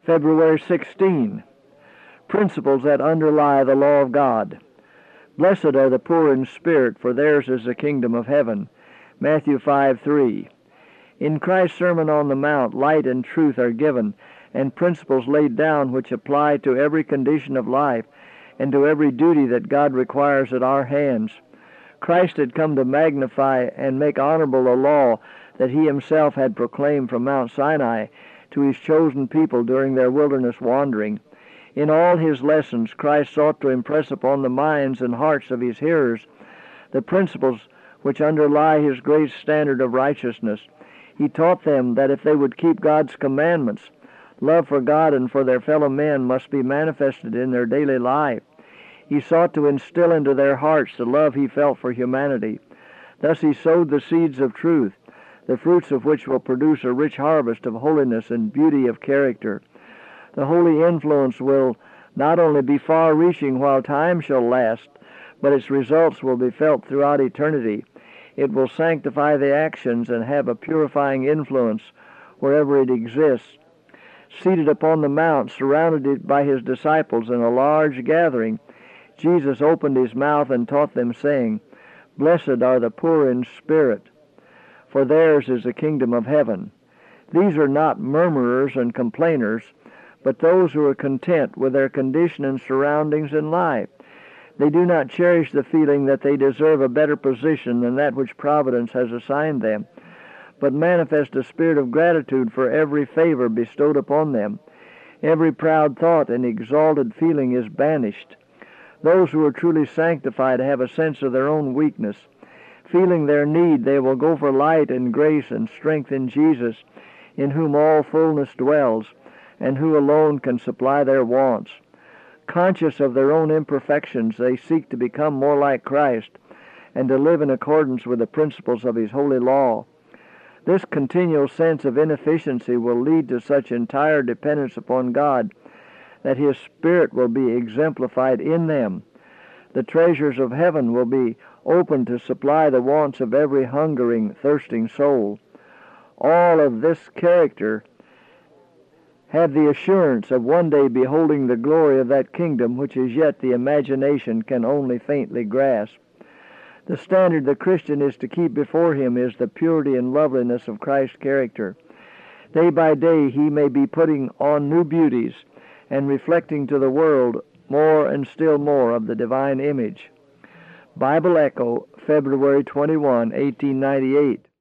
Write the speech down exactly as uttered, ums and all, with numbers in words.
February sixteenth, principles that underlie the law of God. Blessed are the poor in spirit, for theirs is the kingdom of heaven. Matthew five three. In Christ's Sermon on the Mount, light and truth are given, and principles laid down which apply to every condition of life and to every duty that God requires at our hands. Christ had come to magnify and make honorable a law that he himself had proclaimed from Mount Sinai to his chosen people during their wilderness wandering. In all his lessons, Christ sought to impress upon the minds and hearts of his hearers the principles which underlie his great standard of righteousness. He taught them that if they would keep God's commandments, love for God and for their fellow men must be manifested in their daily life. He sought to instill into their hearts the love he felt for humanity. Thus he sowed the seeds of truth, the fruits of which will produce a rich harvest of holiness and beauty of character. The holy influence will not only be far-reaching while time shall last, but its results will be felt throughout eternity. It will sanctify the actions and have a purifying influence wherever it exists. Seated upon the mount, surrounded by his disciples in a large gathering, Jesus opened his mouth and taught them, saying, "Blessed are the poor in spirit, for theirs is the kingdom of heaven." These are not murmurers and complainers, but those who are content with their condition and surroundings in life. They do not cherish the feeling that they deserve a better position than that which Providence has assigned them, but manifest a spirit of gratitude for every favor bestowed upon them. Every proud thought and exalted feeling is banished. Those who are truly sanctified have a sense of their own weakness. Feeling their need, they will go for light and grace and strength in Jesus, in whom all fullness dwells, and who alone can supply their wants. Conscious of their own imperfections, they seek to become more like Christ and to live in accordance with the principles of his holy law. This continual sense of inefficiency will lead to such entire dependence upon God that his Spirit will be exemplified in them. The treasures of heaven will be open to supply the wants of every hungering, thirsting soul. All of this character have the assurance of one day beholding the glory of that kingdom which as yet the imagination can only faintly grasp. The standard the Christian is to keep before him is the purity and loveliness of Christ's character. Day by day he may be putting on new beauties and reflecting to the world more and still more of the divine image. Bible Echo, February twenty-first, eighteen ninety-eight.